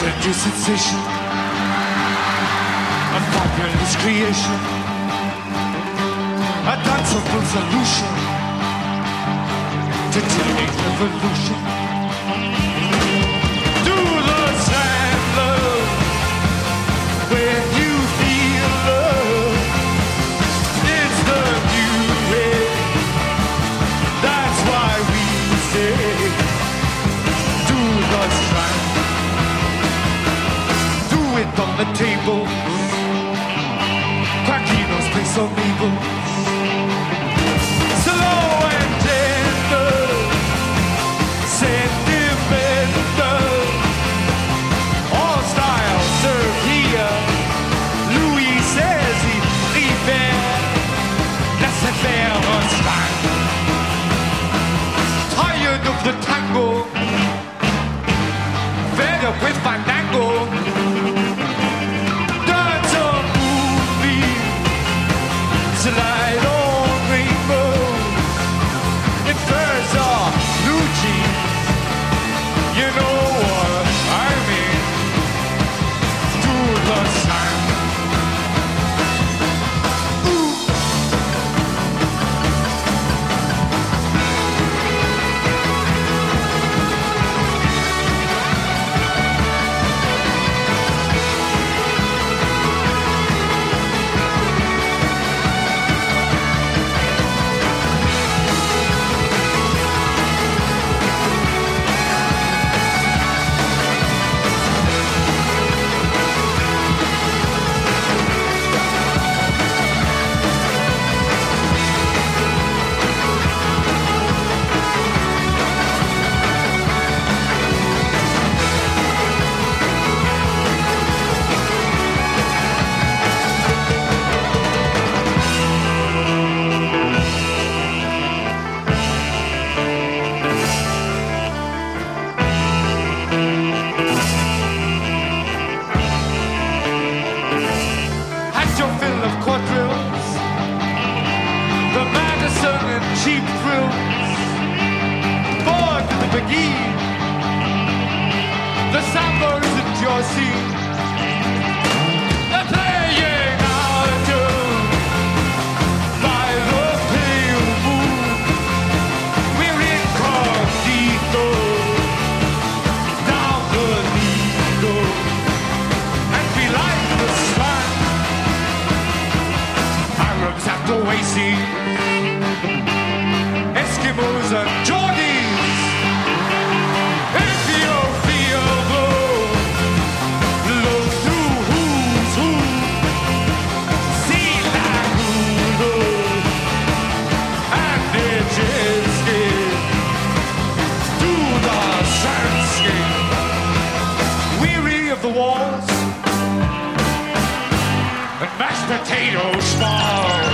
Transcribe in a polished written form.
a new sensation, a fabulous creation, a danceable solution to teenage revolution. Do the same, love, when you feel love. It's the new way. That's why we say, do the same. Do it on the table. Crackino's play some evil. Slow and tender, sentimental. All styles served here. Louis says he préfère laisser faire un style. Tired of the tango, fed up with fandango. Dance a movie, slide on rainbow. In furs or blue jeans, you know what I mean. Do the same. Had your fill of quadrilles, the Madison and cheap thrills, bored to the McGee, the Sambos and Josie, they're playing out of tune by the pale moon. We're incognito down the Lido, and we like the sun. Arabs at the Oasis, Eskimos and Geordies, Ethiopia glow, look through who's who, see Laguno, and Nijinsky, do the soundscape, weary of the wars, and mashed potato schmaltz.